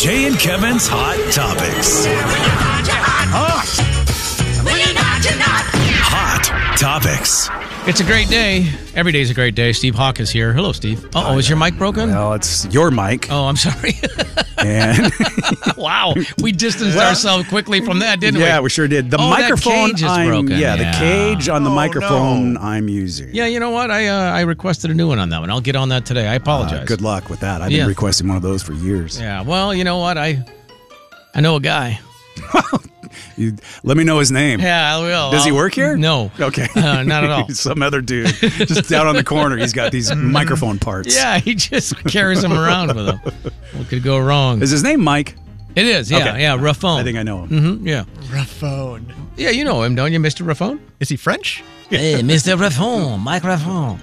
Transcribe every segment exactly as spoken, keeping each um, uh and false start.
Jay and Kevin's Hot Topics. Hot Topics. It's a great day. Every day's a great day. Steve Hawk is here. Hello, Steve. Uh-oh, is your mic broken? Well, it's your mic. Oh, I'm sorry. And wow. We distanced Well, ourselves quickly from that, didn't we? yeah, we sure did. The Oh, that microphone cage is I'm broken. yeah, Yeah. the cage on the Oh, microphone no. I'm using. Yeah, you know what? I uh, I requested a new one on that one. I'll get on that today. I apologize. Uh, good luck with that. I've Yeah. been requesting one of those for years. Yeah, well, you know what? I I know a guy. You, let me know his name. Yeah, I will. Does he I'll- work here? No. Okay. Uh, not at all. Some other dude just down on the corner. He's got these microphone parts. Yeah, he just carries them around with him. What could go wrong? Is his name Mike? It is, yeah, Okay. yeah, Raffone. I think I know him. Mm-hmm, yeah. Raffone. Yeah, you know him, don't you, Mister Raffone? Is he French? Hey, Mister Raffone, Mike Raffone.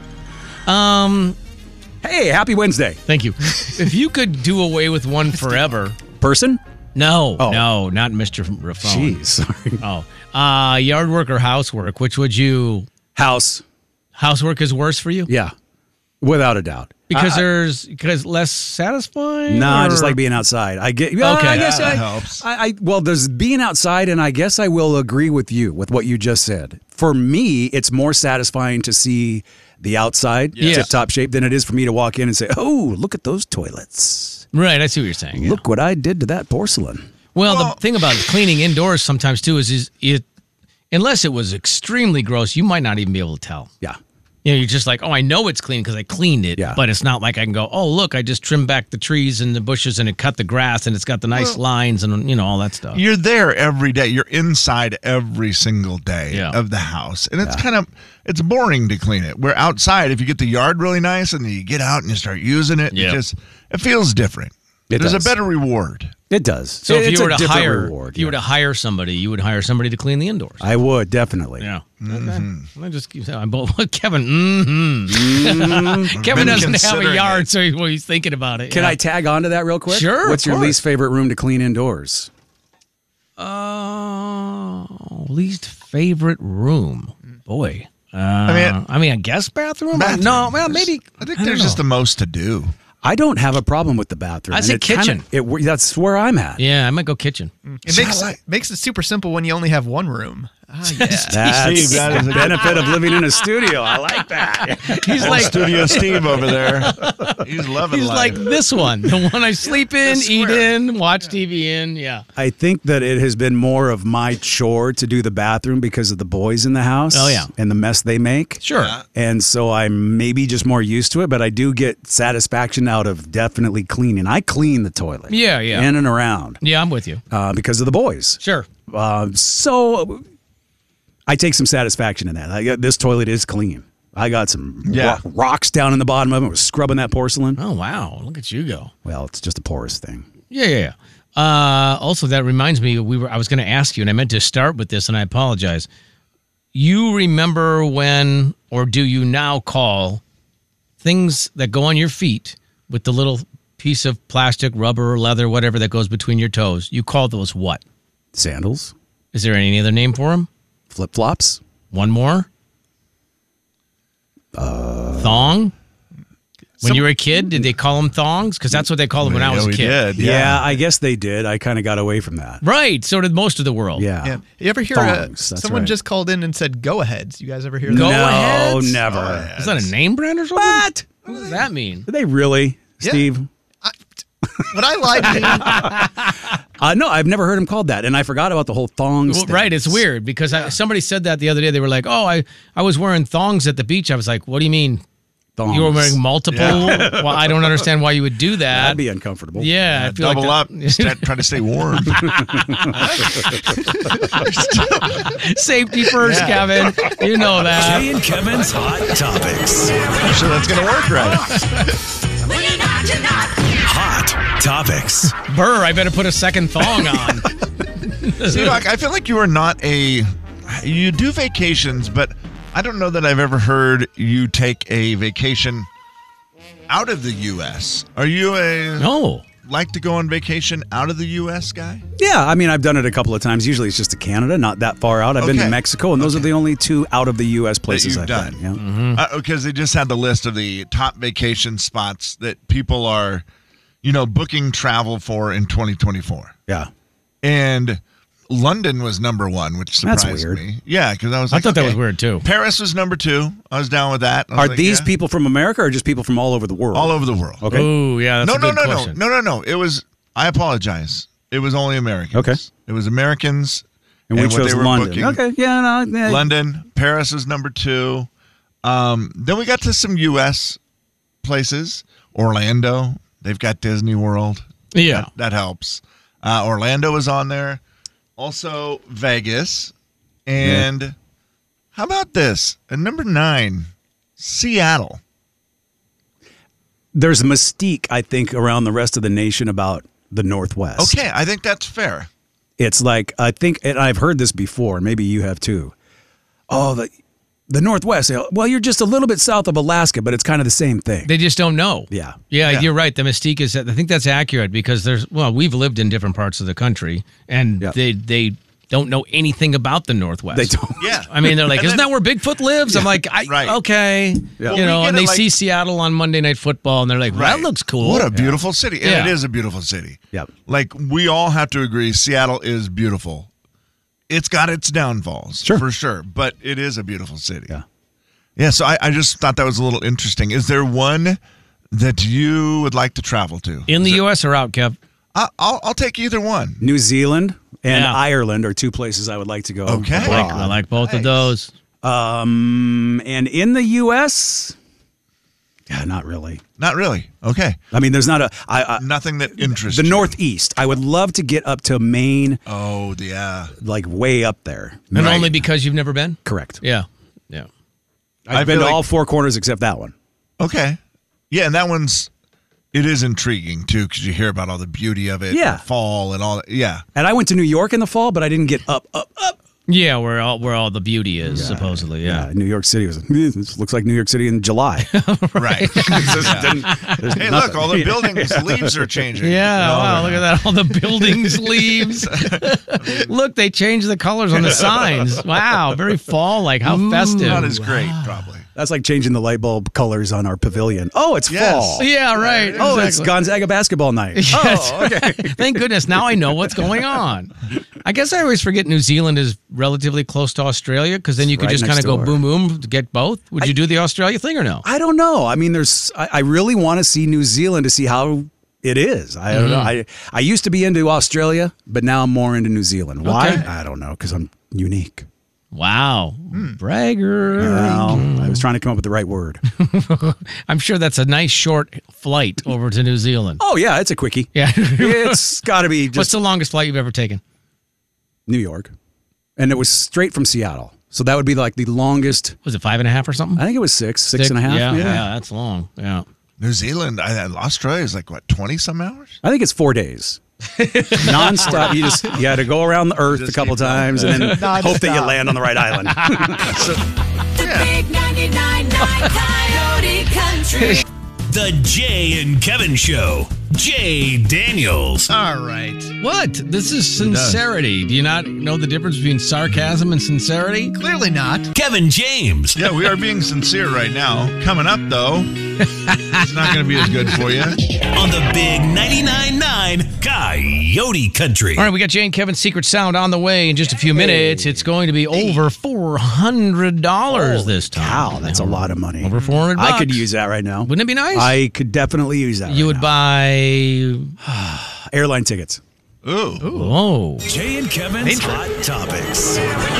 Um, Hey, happy Wednesday. thank you. If you could do away with one forever, Person? no, Oh. no, not Mister Raffone. Jeez. Sorry. Oh, uh, yard work or housework? Which would you? House. Housework is worse for you Yeah. Without a doubt. because I- there's because less satisfying. No, I just or- like being outside. I get. Well, Okay. I guess Yeah, that I, helps. I, I well, there's being outside, and I guess I will agree with you with what you just said. For me, it's more satisfying to see the outside Yes. tip top shape than it is for me to walk in and say, "Oh, look at those toilets! right. I see what you're saying. yeah. Look what I did to that porcelain." Well, Well- the thing about cleaning indoors sometimes too is is it unless it was extremely gross, you might not even be able to tell. Yeah, You know, you're just like, oh, I know it's clean because I cleaned it. Yeah. But it's not like I can go, oh, look, I just trimmed back the trees and the bushes and it cut the grass and it's got the nice lines and, you know, all that stuff. You're there every day. You're inside every single day Yeah. of the house. And it's kind of, it's boring to clean it. We're outside. If you get the yard really nice and then you get out and you start using it, Yeah. it just, it feels different. It There's does. a better reward. it does. So if It's you were a to different hire, reward, if you were yeah. to hire somebody, you would hire somebody to clean the indoors. I would definitely. yeah. Okay. I just keep saying, I'm both Kevin. Mm-hmm. Kevin Been doesn't have a considering yard, it. so he- well, he's thinking about it. Can yeah. I tag on to that real quick? Sure, What's of your course. least favorite room to clean indoors? Oh, least favorite room. Boy. Uh, I mean- I mean, a guest bathroom? Bathroom. No, well, maybe. I think don't there's know. just the most to do. I don't have a problem with the bathroom. I and say it kinda- kitchen. it, that's where I'm at. Yeah, I might go kitchen. It makes makes it super simple when you only have one room. Ah, yeah. That's Steve, that is the a- benefit of living in a studio. I like that. He's like Studio Steve over there. He's loving he's like life. this one, the one I sleep in, The eat square. in, watch T V in. Yeah. I think that it has been more of my chore to do the bathroom because of the boys in the house. Oh, yeah. And the mess they make. Sure. Yeah. And so I'm maybe just more used to it, but I do get satisfaction out of definitely cleaning. I clean the toilet. Yeah, yeah. In and around Yeah, I'm with you. uh, because of the boys. Sure. Uh, so I take some satisfaction in that. I got, this toilet is clean. I got some Yeah. ro- rocks down in the bottom of it. I was scrubbing that porcelain. Oh wow, look at you go. Well, it's just a porous thing. Yeah, yeah, yeah. Uh, also, that reminds me, we were. I was going to ask you, and I meant to start with this, and I apologize. You remember when, or do you now call things that go on your feet with the little piece of plastic, rubber, leather, whatever that goes between your toes? You call those what? Sandals, Is there any other name for them? flip flops. One more? Uh, Thong? When Some- you were a kid, did they call them thongs? Because that's what they called them when I Yeah, was a we kid. did. Yeah. I guess they did. I kind of got away from that. Right. So did most of the world. Yeah. Yeah. You ever hear uh, Thongs, that's someone right. just called in and said "go aheads"? You guys ever hear that? Go no, aheads? never. Oh, yeah. Is that a name brand or something? What? What does that mean? Did they really, Yeah. Steve? But I like Uh, no, I've never heard him called that, and I forgot about the whole thongs. Well, thing. right. It's weird because I, somebody said that the other day. They were like, "Oh, I, I was wearing thongs at the beach." I was like, "What do you mean? Thongs. You were wearing multiple?" Well, I don't understand why you would do that. That'd be uncomfortable. yeah, I feel Double like up. Sta- try to stay warm. that- Safety first, Kevin. You know that. Jay and Kevin's Hot Topics. So that's going to work right. Hot Topics. Burr, I better put a second thong on. See, like, I feel like you are not a. You do vacations, but I don't know that I've ever heard you take a vacation out of the U S. Are you a No. like to go on vacation out of the U S guy? Yeah, I mean, I've done it a couple of times. Usually it's just to Canada, not that far out. I've been to Okay. Mexico, and those are the only two out of the U S places you've I've done. been. Yeah. Mm-hmm. Because they just had the list of the top vacation spots that people are you know, booking travel for in twenty twenty-four. Yeah. And London was number one, which That's surprised weird. me. Yeah, because I was I like, thought that okay. was weird too. Paris was number two. I was down with that. I was Are like, these yeah. people from America or just people from all over the world? all over the world? Okay. Oh, yeah, that's No, a no, good no, question. no, no, no, no. It was. I apologize. It was only Americans. Okay. It was Americans, And we what chose they were London. booking. Okay. Yeah. No, yeah. London, Paris was number two. Um, then we got to some U S places. Orlando, they've got Disney World. Yeah. That, that helps. Uh, Orlando was on there. Also Vegas. And how about this? At number nine, Seattle. There's a mystique, I think, around the rest of the nation about the Northwest. Okay, I think that's fair. It's like, I think, and I've heard this before, and maybe you have too. Oh, the the Northwest. Well, you're just a little bit south of Alaska, but it's kind of the same thing. They just don't know. Yeah. yeah. Yeah. You're right. The mystique is that I think that's accurate because there's, well, we've lived in different parts of the country and Yeah. they, they don't know anything about the Northwest. They don't. Yeah. I mean, they're like, And isn't then- that where Bigfoot lives? I'm like, I, Right. okay. Yeah. You Well, we know, get and it they like- see Seattle on Monday Night Football and they're like, well, that Right. looks cool. What a beautiful city. And Yeah. it is a beautiful city. Yep. Like, we all have to agree Seattle is beautiful. It's got its downfalls, Sure. for sure, but it is a beautiful city. Yeah. Yeah, so I, I just thought that was a little interesting. Is there one that you would like to travel to? In the Is there- U S or out, Kev? I, I'll, I'll take either one. New Zealand and Yeah. Ireland are two places I would like to go. Okay. I like, abroad. I like both of Nice. those. Um, and in the U S, yeah, not really. Not really. Okay. I mean, there's not a I, I, Nothing that interests the you. Northeast. I would love to get up to Maine, Oh, yeah. like way up there. And Right. only because you've never been? Correct. Yeah. Yeah. I've I been feel to like- all four corners except that one. Okay. Yeah, and that one's, it is intriguing, too, because you hear about all the beauty of it. Yeah. The fall and all that. Yeah. And I went to New York in the fall, but I didn't get up, up, up. Yeah, where all where all the beauty is, supposedly. Yeah. New York City was. This looks like New York City in July. Right. Hey, look, all the buildings' leaves are changing. Yeah, No, wow, they're look at that. All the buildings, leaves. Look, they changed the colors on the signs. Wow, very fall like. How festive. not as great, probably. That's like changing the light bulb colors on our pavilion. Oh, it's Yes. fall. Yeah, right. Oh, it's exactly. Gonzaga basketball night. Yes. Oh, okay. Thank goodness. Now I know what's going on. I guess I always forget New Zealand is relatively close to Australia because then you could Right just kind next of go door. boom, boom to get both. Would you do the Australia thing or no? I don't know. I mean, there's. I, I really want to see New Zealand to see how it is. I don't know. I I used to be into Australia, but now I'm more into New Zealand. Why? Okay. I don't know. Because I'm unique. Wow. Bragger. Well, I was trying to come up with the right word. I'm sure that's a nice short flight over to New Zealand. Oh yeah, it's a quickie. Yeah. It's got to be What's just the longest flight you've ever taken? New York, and it was straight from Seattle. So that would be like the longest. Was it five and a half or something? I think it was six, six and a half. Yeah, maybe. yeah, that's long. Yeah. New Zealand, I, Australia is like, what, twenty some hours? I think it's four days. Nonstop. You just you had to go around the earth a Just couple keep going. times and then hope that you Nonstop. land on the right island. The big ninety-nine point nine Coyote Country. The Jay and Kevin Show. Jay Daniels. All right. What? This is sincerity. Do you not know the difference between sarcasm and sincerity? Clearly not. Kevin James. Yeah, we are being sincere right now. Coming up, though, it's not going to be as good for you. On the big ninety-nine point nine Coyote Country. All right, we got Jay and Kevin's Secret Sound on the way in just a few minutes. It's going to be over four hundred dollars this time. Wow, that's a lot of money. Over four hundred bucks. I could use that right now. Wouldn't it be nice? I could definitely use that. you right would now. buy. airline tickets. Ooh. Whoa. Jay and Kevin's Hot Topics.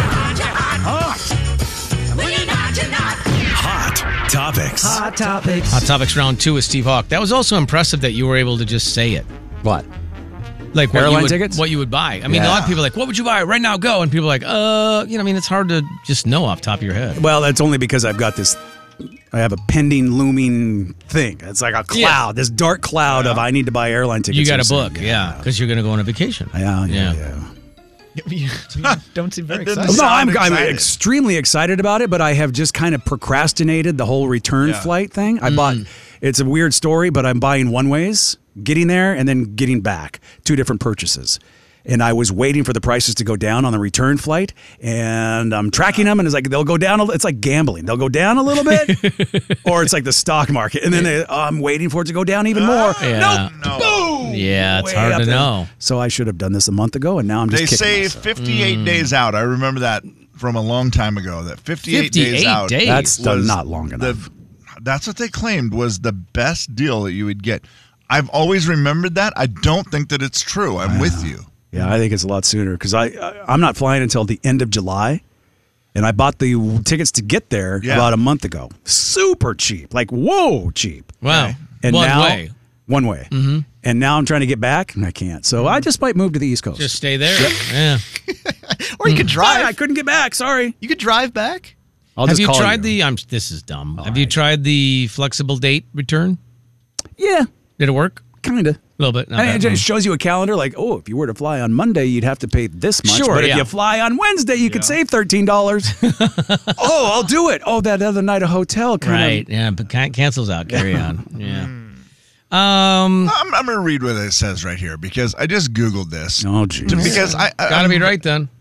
Hot Topics. Hot Topics round two with Steve Hawk. That was also impressive that you were able to just say it. What? Like what Airline you would, tickets? What you would buy. I mean, a lot of Yeah. people are like, what would you buy right now? Go. And people are like, uh, you know, I mean, it's hard to just know off the top of your head. Well, that's only because I've got this. I have a pending, looming thing. It's like a cloud, Yeah. this dark cloud of I need to buy airline tickets. You got or a something. book, yeah, because you're going to go on a vacation. Yeah, yeah, Yeah. yeah. You don't seem very That didn't excited. No, I'm, sound I'm excited. extremely excited about it, but I have just kind of procrastinated the whole return Yeah. flight thing. I bought, it's a weird story, but I'm buying one ways, getting there and then getting back, two different purchases. And I was waiting for the prices to go down on the return flight, and I'm tracking them, and it's like they'll go down. A, it's like gambling; they'll go down a little bit, or it's like the stock market, and then they, oh, I'm waiting for it to go down even more. Yeah. Nope, Yeah, it's way hard up to there. know. So I should have done this a month ago, and now I'm just They kicking say myself. fifty-eight Mm. days out. I remember that from a long time ago. That fifty-eight, days fifty-eight out. days? That's done was not long the- enough. that's what they claimed was the best deal that you would get. I've always remembered that. I don't think that it's true. I'm with you. Yeah, I think it's a lot sooner because I, I I'm not flying until the end of July, and I bought the tickets to get there Yeah. about a month ago. Super cheap, like whoa cheap. Wow. Okay. And One now, way. one way. Mm-hmm. And now I'm trying to get back, and I can't. So I just might move to the East Coast. Just stay there. Yeah. Or you could Sorry, drive. I couldn't get back. Sorry. You could drive back. I'll Have just you call tried the? I'm. This is dumb. Have you tried the flexible date return? Yeah, Did it work? kind of. A little bit. Not I mean, it bad. just shows you a calendar like, oh, if you were to fly on Monday, you'd have to pay this much. Sure, but if yeah. you fly on Wednesday, you could save thirteen dollars. Oh, I'll do it. Oh, that other night a hotel kind Right. of. Yeah, but can- cancels out. Carry on. Yeah. Um. I'm, I'm going to read what it says right here because I just Googled this. Oh, geez. Because I, I Gotta be I'm- right then.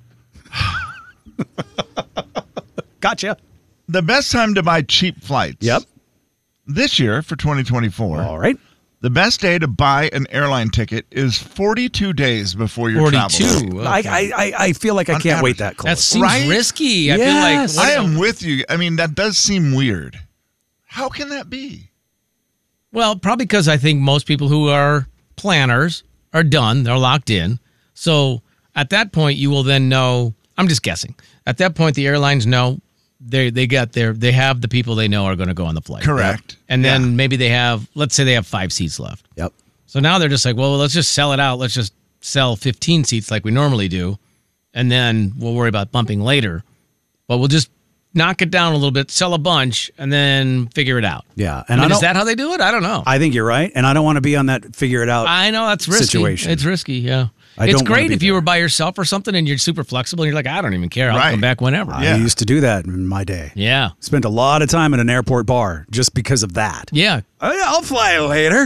Gotcha. The best time to buy cheap flights. Yep. This year for twenty twenty-four. All right. The best day to buy an airline ticket is forty-two days before your travel. Forty-two. I, Okay. I, I, I feel like I On can't average. wait that close. That seems Right? risky. I Yes. feel like. I am with you. I mean, that does seem weird. How can that be? Well, probably because I think most people who are planners are done. They're locked in. So at that point, you will then know. I'm just guessing. At that point, the airlines know they they got their they have the people they know are going to go on the flight. Correct. And then Yeah. maybe they have. Let's say they have five seats left. Yep. So now they're just like, well, let's just sell it out. Let's just sell fifteen seats like we normally do, and then we'll worry about bumping later. But we'll just knock it down a little bit, sell a bunch, and then figure it out. Yeah. And And I, is don't, that how they do it? I don't know. I think you're right. And I don't want to be on that figure it out. I know that's risky. Situation. It's risky, yeah. I it's don't wanna great be if you there. were by yourself or something and you're super flexible and you're like, I don't even care. I'll Right. come back whenever. I Yeah. used to do that in my day. Yeah. Spent a lot of time in an airport bar just because of that. Yeah. Oh, yeah, I'll fly later.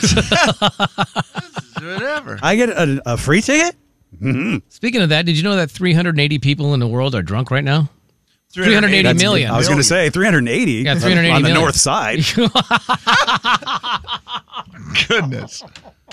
Whatever. I get a, a free ticket? Speaking of that, did you know that three hundred eighty people in the world are drunk right now? three hundred eighty That's- million. I was going to say three hundred eighty. Yeah, three hundred eighty on the million. north side. Goodness.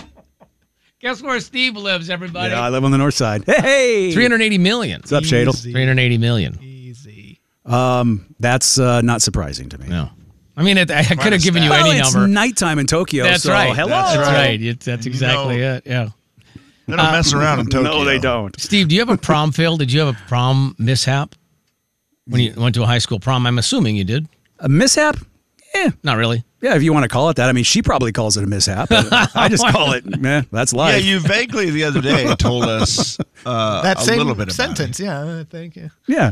Guess where Steve lives, everybody? Yeah, I live on the north side. Hey, three hundred eighty million. What's up, Shadle? Easy. three hundred eighty million. Easy. That's uh, not surprising to me. No. I mean, it, I could have given you Well, any it's number. nighttime in Tokyo. That's so right. Hello. That's right. right. It's- That's exactly know- it. Yeah. They don't mess around in Tokyo. No, they don't. Steve, do you have a prom fail? Did you have a prom mishap when you went to a high school prom? I'm assuming you did. A mishap? Yeah. Not really. Yeah, if you want to call it that. I mean, she probably calls it a mishap. but I just call it, meh, that's Yeah, life. you vaguely the other day told us uh, That a same little bit about sentence. it. Yeah, I think. Yeah. yeah.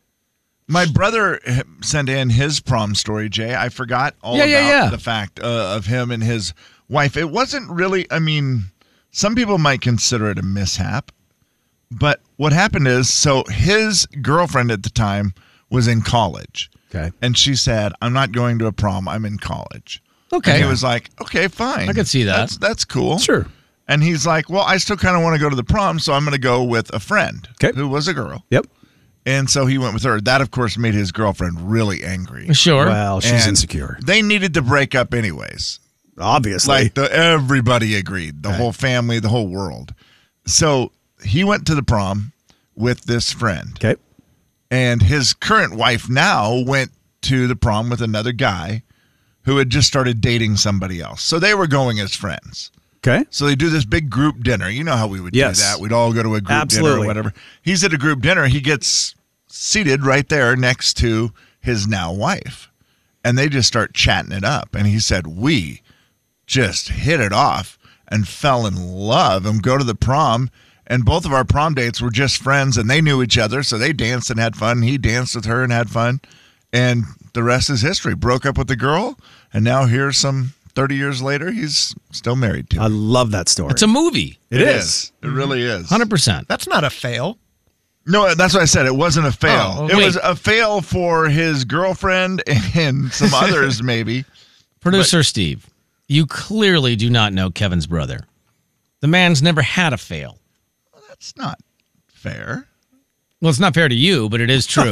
My brother h- sent in his prom story, Jay. I forgot all Yeah, about yeah, yeah. the fact uh, of him and his wife. It wasn't really, I mean, some people might consider it a mishap, but what happened is, so his girlfriend at the time was in college. Okay. And she said, I'm not going to a prom. I'm in college. Okay. And he was like, okay, fine. I could see that. That's, that's cool. Sure. And he's like, well, I still kind of want to go to the prom, so I'm going to go with a friend Okay. who was a girl. Yep. And so he went with her. That, of course, made his girlfriend really angry. Sure. Well, she's And insecure. They needed to break up anyways. Obviously. Like the, everybody agreed, the whole family, the whole world. So he went to the prom with this friend. okay. And his current wife now went to the prom with another guy who had just started dating somebody else. So they were going as friends. Okay. So they do this big group dinner. You know how we would Yes. do that. We'd all go to a group dinner Absolutely. or whatever. He's at a group dinner. He gets seated right there next to his now wife. And they just start chatting it up. And he said, we just hit it off and fell in love and go to the prom. And both of our prom dates were just friends and they knew each other. So they danced and had fun. He danced with her and had fun. And the rest is history. Broke up with the girl. And now here's some thirty years later, he's still married to her. I love that story. It's a movie. It is. It really is. one hundred percent. That's not a fail. No, that's what I said. It wasn't a fail. Oh, it wait. was a fail for his girlfriend and some others, maybe. Producer Steve, you clearly do not know Kevin's brother. The man's never had a fail. That's not fair. Well, it's not fair to you, but it is true.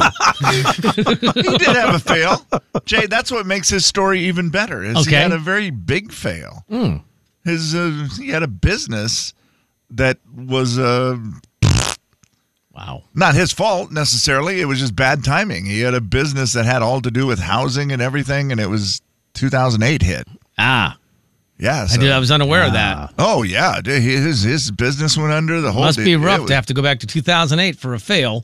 He did have a fail. Jay, that's what makes his story even better. Is Okay. he had a very big fail. His uh, he had a business that was uh, Wow. not his fault necessarily. It was just bad timing. He had a business that had all to do with housing and everything, and it was two thousand eight hit. Ah. Yeah, I, so, did, I was unaware of that. oh yeah, his his business went under. The whole Must be it rough was- to have to go back to two thousand eight for a fail.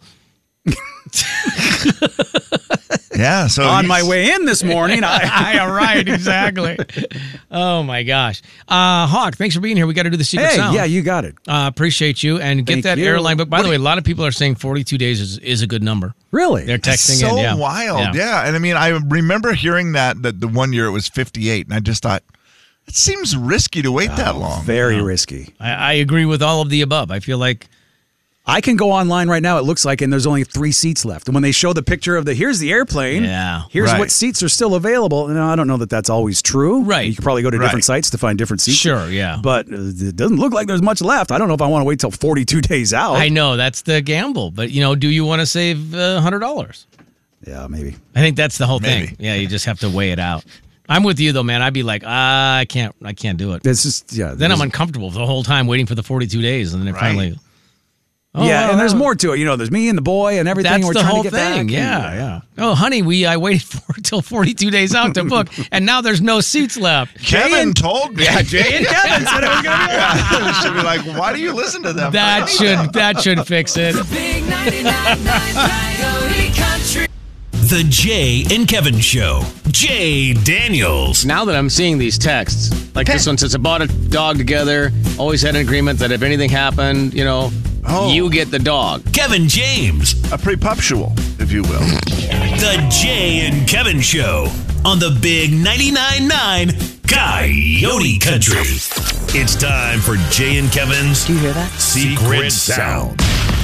Yeah, so On my he's- way in this morning, I, Yeah, right, exactly. Oh my gosh, uh, Hawk, thanks for being here. We got to do the secret hey, sound. yeah, you got it. uh, appreciate you and get Thank that you. airline book. By the way, a lot of people are saying forty-two days is, is a good number. Really? They're That's texting so in. Yeah. wild. Yeah. And I mean, I remember hearing that that the one year it was fifty-eight, and I just thought it seems risky to wait that long. Very risky. I, I agree with all of the above. I feel like I can go online right now, it looks like, and there's only three seats left. And when they show the picture of the, here's the airplane, Yeah. here's Right. what seats are still available. And I don't know that that's always true. Right. You could probably go to Right. different sites to find different seats. Sure, yeah. But uh, it doesn't look like there's much left. I don't know if I want to wait till forty-two days out. I know that's the gamble, but you know, do you want to save a hundred dollars? Yeah, maybe. I think that's the whole Maybe. thing. Yeah, you just have to weigh it out. I'm with you though, man. I'd be like, ah, I can't, I can't do it. It's just, yeah. Then I'm there's- uncomfortable the whole time waiting for the forty-two days, and then it Right. finally. Oh, yeah, well, and there's that- more to it. You know, there's me and the boy and everything. That's We're the trying whole to get thing. back. Yeah, And, yeah. Oh, honey, we I waited for until forty-two days out to book, and now there's no seats left. Kevin told me. Yeah, Jay and Kevin said it was going to be Yeah, should be like, why do you listen to them? That should that should fix it. Big ninety-nine point nine Coyote Country. The Jay and Kevin Show. Jay Daniels. Now that I'm seeing these texts, like this one says, I bought a dog together, always had an agreement that if anything happened, you know, Oh. you get the dog. Kevin James. A prepuptial, if you will. The Jay and Kevin Show on the Big ninety-nine point nine Coyote Country. It's time for Jay and Kevin's Do you hear that? Secret Sound.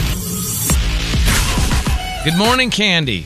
Good morning, Candy.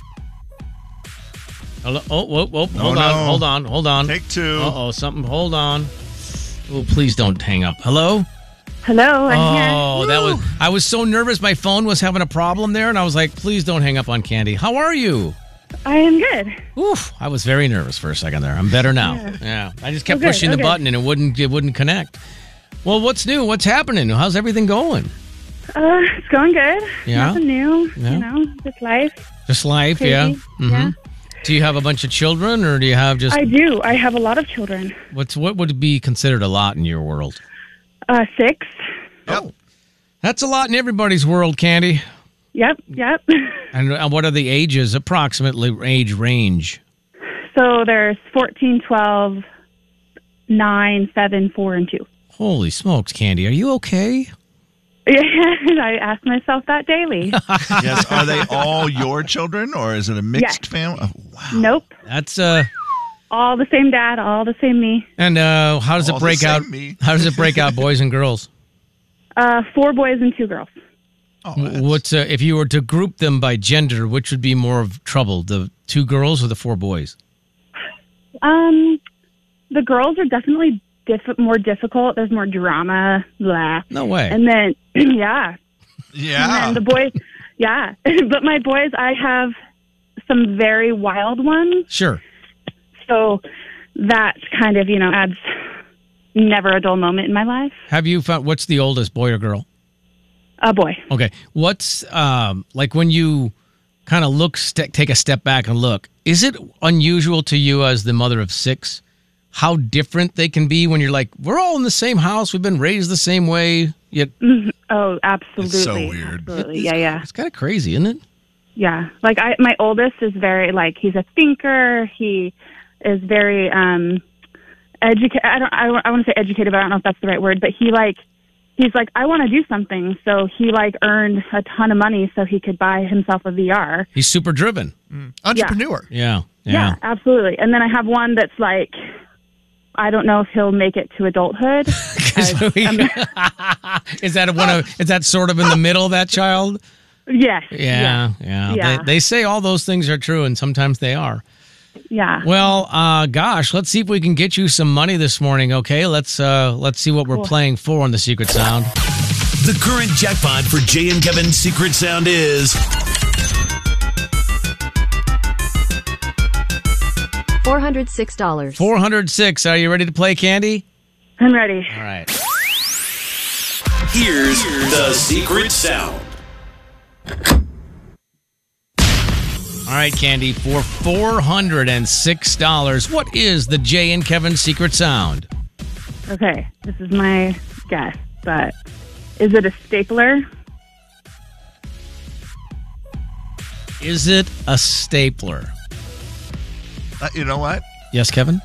Hello? Oh, whoa, whoa. Hold no. on, hold on, hold on. Take two. Uh-oh, something. Hold on. Oh, please don't hang up. Hello? Hello, I'm Oh, here. that was. I was so nervous. My phone was having a problem there, and I was like, "Please don't hang up on Candy." How are you? I am good. Oof, I was very nervous for a second there. I'm better now. Yeah, Yeah. I just kept Okay, pushing the okay. button, and it wouldn't. It wouldn't connect. Well, what's new? What's happening? How's everything going? Uh, it's going good. Yeah? Nothing new. Yeah. You know, just life. Just life, Crazy. yeah. Mhm. Yeah. Do you have a bunch of children, or do you have just I do. I have a lot of children. what's what would be considered a lot in your world? Uh, six. Yep. That's a lot in everybody's world, Candy. Yep, yep. And uh, what are the ages, approximately age range? So there's fourteen, twelve, nine, seven, four, and two. Holy smokes, Candy, are you okay? Yeah, I ask myself that daily. Yes. Are they all your children, or is it a mixed Yes. family? Oh, wow. Nope. That's uh. All the same dad, all the same me. And uh, how does All it the break same out? me. How does it break out, boys and girls? Uh, four boys and two girls. Oh, W- that's- What's uh, if you were to group them by gender? Which would be more of trouble, the two girls or the four boys? Um, the girls are definitely diff- more difficult. There's more drama. Blah. No way. And then, yeah. yeah. And then the boys, yeah. But my boys, I have some very wild ones. Sure. So that kind of, you know, adds never a dull moment in my life. Have you found what's the oldest, boy or girl? A boy. Okay. What's um like when you kind of look, st- take a step back and look? Is it unusual to you as the mother of six how different they can be when you're like, we're all in the same house, we've been raised the same way, yet Oh, absolutely. It's so weird. Absolutely. Yeah, yeah. it's kind of crazy, isn't it? Yeah. Like I, my oldest is very, like, he's a thinker. He is very, um, educated. I don't, I, I want to say educated, but I don't know if that's the right word, but he like, he's like, I want to do something. So he like earned a ton of money so he could buy himself a V R. He's super driven. Entrepreneur. Yeah. Yeah, Yeah. absolutely. And then I have one that's like, I don't know if he'll make it to adulthood. So he- is that one of? Is that sort of in the middle? That child? Yes. Yeah, yeah. Yeah. They, they say all those things are true, and sometimes they are. Yeah. Well, uh, gosh, let's see if we can get you some money this morning. Okay, let's uh, let's see what we're Cool. playing for on the Secret Sound. The current jackpot for Jay and Kevin's Secret Sound is four hundred six dollars. Four hundred six. Are you ready to play, Candy? I'm ready. All right. Here's the secret sound. All right, Candy, for four hundred six dollars, what is the Jay and Kevin secret sound? Okay, this is my guess, but is it a stapler? Is it a stapler? Uh, you know what? Yes, Kevin?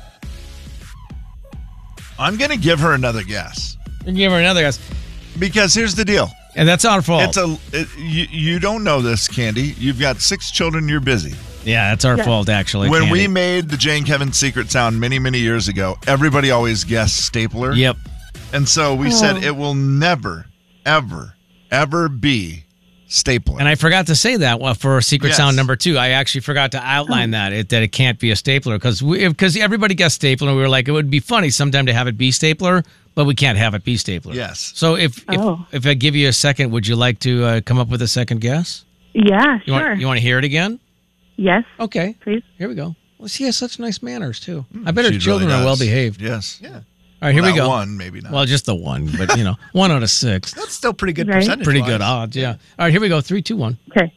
I'm going to give her another guess. You can give her another guess. Because here's the deal. And that's our fault. It's a it, you, you don't know this, Candy. You've got six children. You're busy. yeah, that's our Yeah. fault, actually. When Candy. we made the Jay and Kevin secret sound many, many years ago, everybody always guessed stapler. Yep. And so we said it will never, ever, ever be stapler. And I forgot to say that well, for secret Yes. sound number two. I actually forgot to outline that it, that it can't be a stapler because because everybody guessed stapler. And we were like, it would be funny sometime to have it be stapler, but we can't have it be stapler. Yes. So if Oh. if, if I give you a second, would you like to uh, come up with a second guess? Yeah, You sure. want you want to hear it again? Yes, Okay. please. Here we go. Well, she has such nice manners too. I bet her She children really are well does. behaved. Yes. Yeah. All right, here Well, we not go. One, maybe not. Well, just the one, but you know, one out of six. That's still pretty good Right. percentage. Pretty good odds, yeah. All right, here we go. Three, two, one. Okay.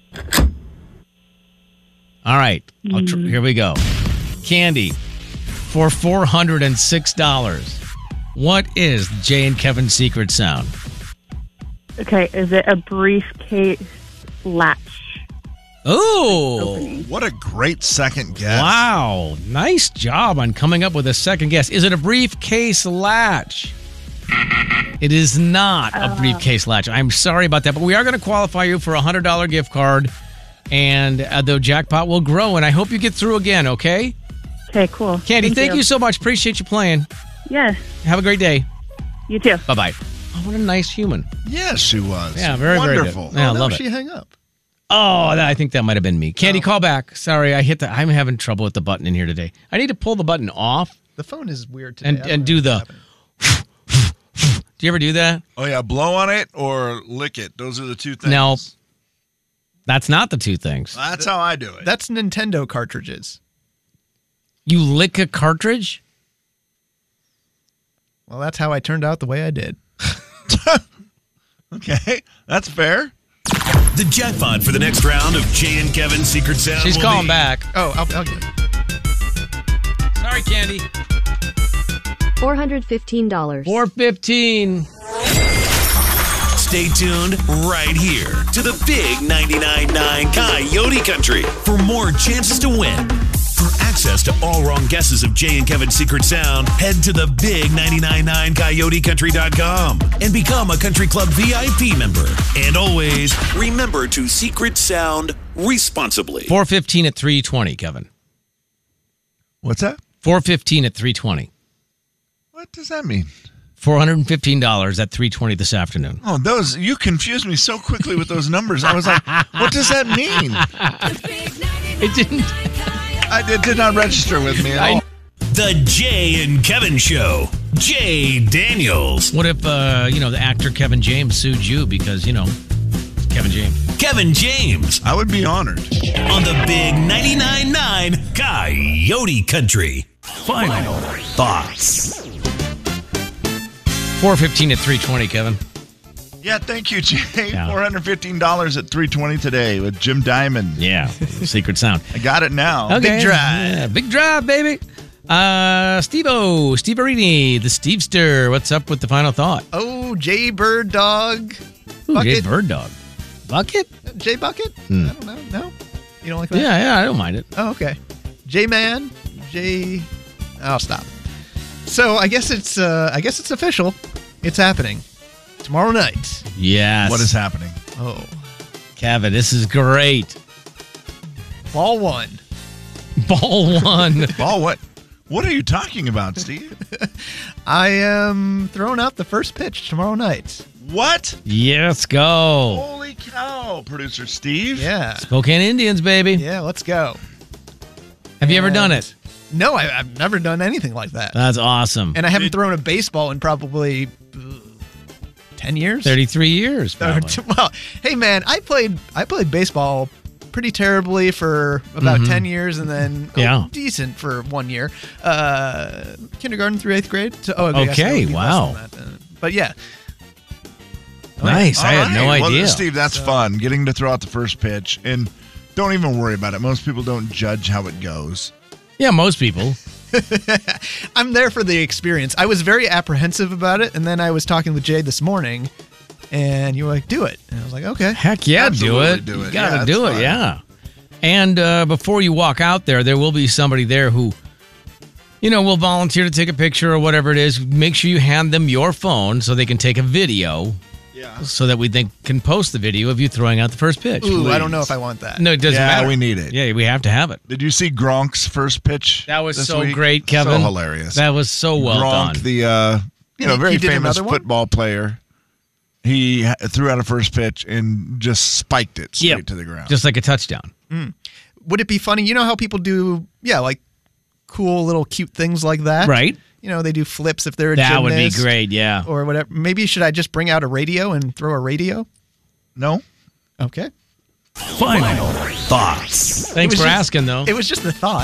All right, I'll tr- here we go. Candy, for four hundred and six dollars. What is Jay and Kevin's secret sound? Okay, is it a briefcase latch? Oh, What a great second guess. wow! Nice job on coming up with a second guess. Is it a briefcase latch? It is not a briefcase latch. I'm sorry about that, but we are going to qualify you for a hundred dollar gift card, and uh, the jackpot will grow. And I hope you get through again. Okay, Okay, cool. Candy, thank, you so much. Appreciate you playing. Yes, Have a great day. you too. Bye bye. Oh, what a nice human. Yes, she was. Yeah, very, very good. Wonderful. Yeah, I Oh, no, love it. she hung up. Oh, that, I think that might have been me. Candy, call back. Sorry, I hit the. I'm having trouble with the button in here today. I need to pull the button off The phone is weird today. and I don't and know do what's the. happening. Do you ever do that? Oh, yeah. Blow on it or lick it. Those are the two things. No. That's not the two things. That's how I do it. That's Nintendo cartridges. You lick a cartridge? Well, that's how I turned out the way I did. Okay. That's fair. The jackpot for the next round of Jay and Kevin's secret sound. She's will calling be back. Oh, I'll, I'll get it. Sorry, Candy. four hundred fifteen dollars. four fifteen. Stay tuned right here to the Big ninety-nine point nine Coyote Country for more chances to win. For access to all wrong guesses of Jay and Kevin's secret sound, head to the big nine nine nine coyote country dot com and become a Country Club V I P member. And always remember to secret sound responsibly. four fifteen at three twenty, Kevin. What's that? four fifteen at three twenty. What does that mean? four hundred fifteen dollars at three twenty this afternoon. Oh, those, you confused me so quickly with those numbers. I was like, what does that mean? It didn't. I, it did not register with me at all. The Jay and Kevin Show. Jay Daniels. What if, uh, you know, the actor Kevin James sued you because, you know, it's Kevin James? Kevin James I would be honored. on the Big ninety-nine point nine Coyote Country. Final thoughts. four fifteen at three twenty, Kevin. Yeah, thank you, Jay. Yeah. four hundred fifteen dollars at three twenty today with Jim Diamond. Yeah, secret sound. I got it now. Okay. Big drive. Yeah, big drive, baby. Uh, Steve-O, Steve Arini, the Stevester. What's up with the final thought? Oh, Jay Bird Dog. Ooh, Bucket. Jay Bird Dog. Bucket? Jay Bucket? Hmm. I don't know. No? You don't like that? Yeah, yeah, I don't mind it. Oh, okay. J Man, J. I'll stop. So I guess it's uh, I guess it's official. It's happening tomorrow night. Yes. What is happening? Oh, Kevin, this is great. ball one. Ball one. Ball, what? What are you talking about, Steve? I am throwing out the first pitch tomorrow night. What? Yes, go. Holy cow, producer Steve. Yeah, Spokane Indians, baby. yeah. Let's go. Have you ever And- done it? No, I, I've never done anything like that, That's awesome. and I haven't thrown a baseball in probably uh, ten years. thirty-three years, Or probably. t- well, hey man, I played I played baseball pretty terribly for about ten years, and then oh, Yeah. decent for one year. Uh, kindergarten through eighth grade. So, oh, okay, I guess Okay, that would be less wow. than that then. But yeah, Nice. I All had no right. Well, idea. Steve, that's fun. Getting to throw out the first pitch. And don't even worry about it. Most people don't judge how it goes. Yeah, most people. I'm there for the experience. I was very apprehensive about it, and then I was talking with Jay this morning, and you were like, "Do it," and I was like, "Okay." Heck yeah, Absolutely do it. do You it. gotta Yeah, do it's it, fun. yeah. And uh, before you walk out there, there will be somebody there who, you know, will volunteer to take a picture or whatever it is. Make sure you hand them your phone so they can take a video. Yeah. So that we then can post the video of you throwing out the first pitch. Ooh, I don't know if I want that. No, it doesn't Yeah, matter. we need it. Yeah, we have to have it. Did you see Gronk's first pitch? That was this so week? great, Kevin. So hilarious. That was so well Gronk, done. the uh, you know He- very he did famous another one? football player, he ha- threw out a first pitch and just spiked it straight Yep. to the ground. Just like a touchdown. Would it be funny? You know how people do, yeah, like cool little cute things like that, Right. You know, they do flips if they're a That would be gymnast great, yeah. or whatever. Maybe should I just bring out a radio and throw a radio? no. Okay. Final thoughts. Thanks It for was just- asking, though. It was just a thought.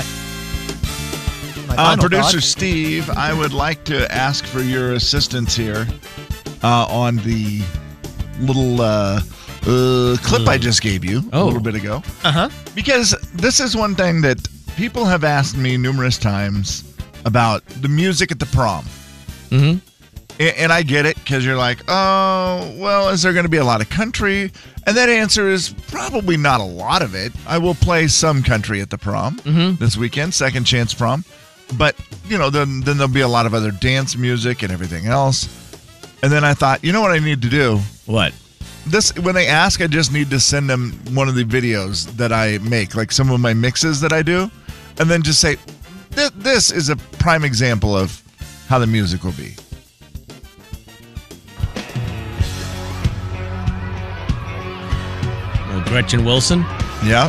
My Uh, final Producer thought. Steve, I would like to ask for your assistance here uh, on the little uh, uh, clip I just gave you a Oh. little bit ago. Uh huh. Because this is one thing that people have asked me numerous times about the music at the prom. Mhm. A- And I get it because you're like, oh, well, is there going to be a lot of country? And that answer is probably not a lot of it. I will play some country at the prom this weekend, second chance prom. But, you know, then, then there'll be a lot of other dance music and everything else. And then I thought, you know what I need to do? What? This when they ask, I just need to send them one of the videos that I make, like some of my mixes that I do, and then just say, "This, this is a prime example of how the music will be." Oh, Gretchen Wilson? Yeah.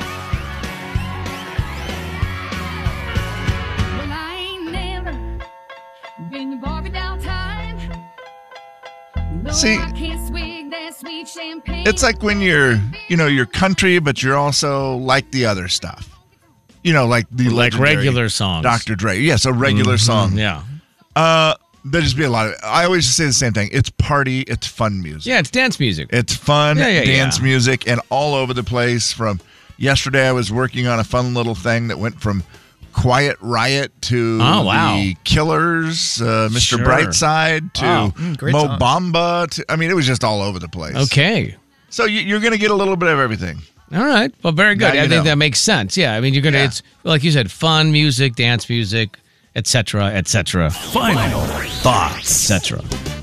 Well, I ain't never been to Barbie downtown. No, See, I can't swig that sweet champagne. It's like when you're, you know, you're country, but you're also like the other stuff. You know, like the Like legendary regular songs. Doctor Dre. Yes, a regular song. Yeah. Uh, there'd just be a lot of. I always say the same thing. It's party. It's fun music. Yeah, it's dance music. It's fun Yeah, yeah, dance yeah. music and all over the place. From yesterday, I was working on a fun little thing that went from Quiet Riot to Oh, wow. the Killers, uh, Mister Sure. Brightside to Oh, mm, great Mo songs. Bamba. To, I mean, it was just all over the place. Okay. So you, you're going to get a little bit of everything. All right. Well, very good. Now I you think know. that makes sense. Yeah. I mean, you're going to, Yeah. it's like you said, fun music, dance music, et cetera, et cetera, Final thoughts. et cetera.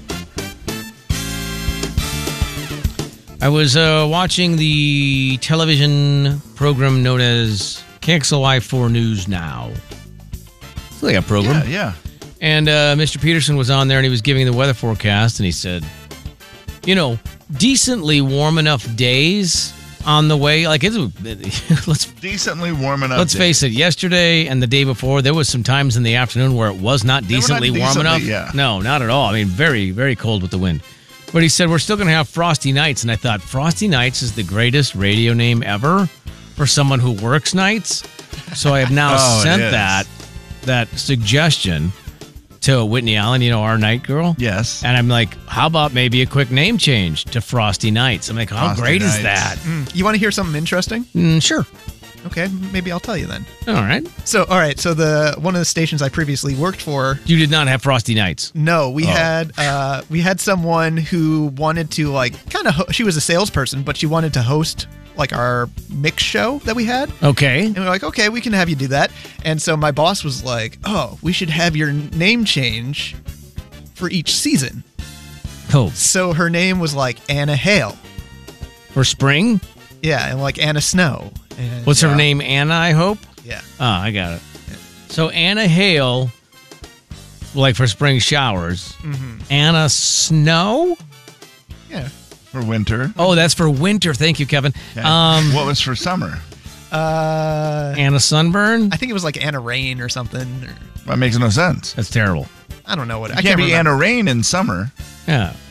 I was uh, watching the television program known as K X L Y four News Now. It's like a program. Yeah, yeah. And uh, Mister Peterson was on there and he was giving the weather forecast and he said, you know, decently warm enough days on the way. Like, it's, let's Decently warm enough. let's days. face it, yesterday and the day before, there was some times in the afternoon where it was not were not decently warm decently, enough. yeah. No, not at all. I mean, very, very cold with the wind. But he said, we're still going to have frosty nights. And I thought, Frosty Nights is the greatest radio name ever for someone who works nights. So I have now Oh, it sent is. that that suggestion to Whitney Allen, you know, our night girl. Yes. And I'm like, how about maybe a quick name change to Frosty Nights? I'm like, how Frosty great is Nights. that? Mm, you want to hear something interesting? Mm, sure. Okay, maybe I'll tell you then. All right. So, all right. So the one of the stations I previously worked for. You did not have Frosty Nights. No, we Oh. had uh, we had someone who wanted to like kind of. Ho- she was a salesperson, but she wanted to host like our mix show that we had. Okay. And we we're like, okay, we can have you do that. And so my boss was like, oh, we should have your name change for each season. Oh, So her name was like Anna Hale. for spring? Yeah, and like Anna Snow. And, What's her yeah, name? Anna, I hope? Yeah. Oh, I got it. So Anna Hale, like for spring showers. Mm-hmm. Anna Snow? Yeah. For winter. Oh, that's for winter. Thank you, Kevin. Okay. Um, what was for summer? Uh, Anna Sunburn? I think it was like Anna Rain or something. Or, That makes no sense. That's terrible. I don't know what. I It can't can't be remember. Anna Rain in summer. Yeah.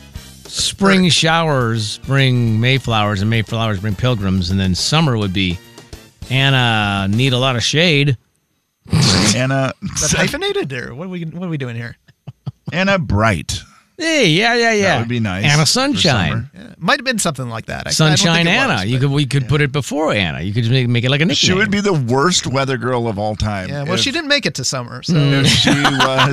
Spring showers bring Mayflowers, and Mayflowers bring pilgrims, and then summer would be Anna need a lot of shade. Anna, Is that hyphenated, or what are we what are we doing here? Anna Bright. Hey, yeah, yeah, yeah. That would be nice. Anna for Sunshine. summer. Yeah, might have been something like that. I, Sunshine I don't think it Anna. was, you but- could we could put it before Anna. You could just make, make it like a nickname. She would be the worst weather girl of all time. Yeah, well, if- she didn't make it to summer, so Mm. If she was.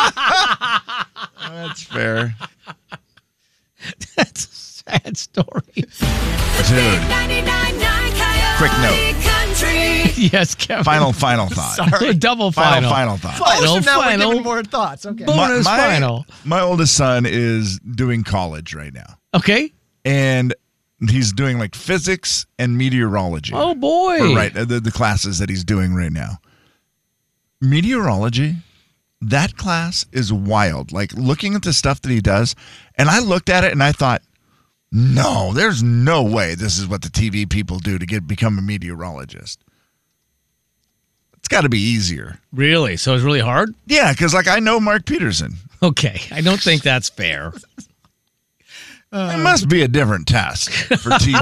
That's fair. That's a sad story. Dude. Quick note. Yes, Kevin. Final, final thought. Sorry. Double Final, final. final thought. Oh, so Final, now we're final. giving more thoughts. Okay. Bonus my, final. My oldest son is doing college right now. Okay. And he's doing like physics and meteorology. Oh boy. Or, right, the, the classes that he's doing right now. Meteorology, that class is wild. Like looking at the stuff that he does, and I looked at it and I thought, no, there's no way this is what the T V people do to get become a meteorologist. It's got to be easier. Really? So it's really hard? Yeah, because like I know Mark Peterson. Okay. I don't think that's fair. It must be a different test for T V.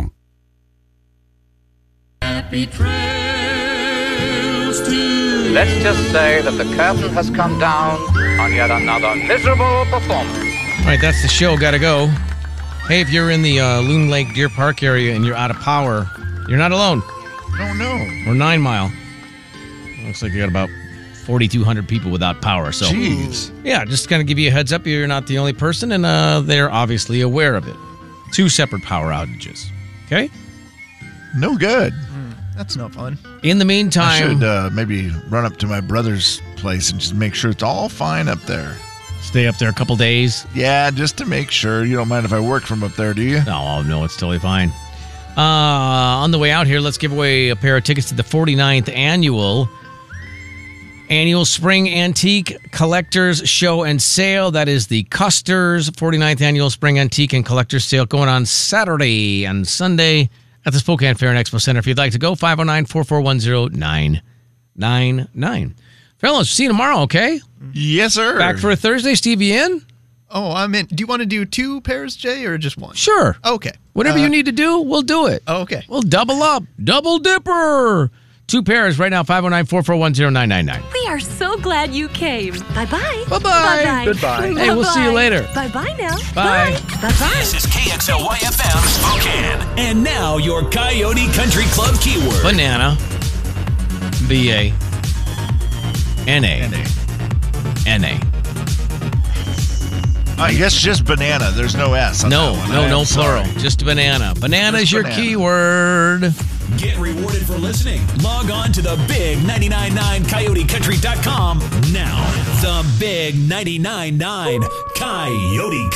Let's just say that the curtain has come down on yet another miserable performance. All right, that's the show. Got to go. Hey, if you're in the uh, Loon Lake Deer Park area and you're out of power, you're not alone. Oh, no. We're Nine Mile. Looks like you got about forty-two hundred people without power. So, Jeez. yeah, just kind of give you a heads up. You're not the only person, and uh, they're obviously aware of it. Two separate power outages. Okay? No good. That's no fun. In the I meantime, should uh, maybe run up to my brother's place and just make sure it's all fine up there. stay up there a couple days. Yeah, just to make sure. You don't mind if I work from up there, do you? No, no, it's totally fine. Uh, on the way out here, let's give away a pair of tickets to the forty-ninth annual annual Spring Antique Collectors Show and Sale. That is the Custer's forty-ninth annual Spring Antique and Collectors Sale going on Saturday and Sunday at the Spokane Fair and Expo Center. If you'd like to go, five oh nine, four four one oh, nine nine nine. Fellas, see you tomorrow, okay? Yes, sir. Back for a Thursday. Stevie in? Oh, I'm in. Do you want to do two pairs, Jay, or just one? Sure. Okay. Whatever Uh, you need to do, we'll do it. Oh, okay. We'll double up. Double dipper. Two pairs right now, five oh nine, four four one oh, nine nine nine. We are so glad you came. Bye-bye. Bye-bye. Bye-bye. Goodbye. Hey, we'll see you later. Bye-bye now. Bye. Bye-bye. This is K X L Y F M Spokane. And now your Coyote Country Club keyword. Banana. B A N A. N A. N A. I guess just banana. There's no S on No, that one. no, I no am plural. sorry. Just banana. Banana Just is your banana. keyword. Get rewarded for listening. Log on to the big nine nine nine coyote country dot com now. The Big nine nine nine Coyote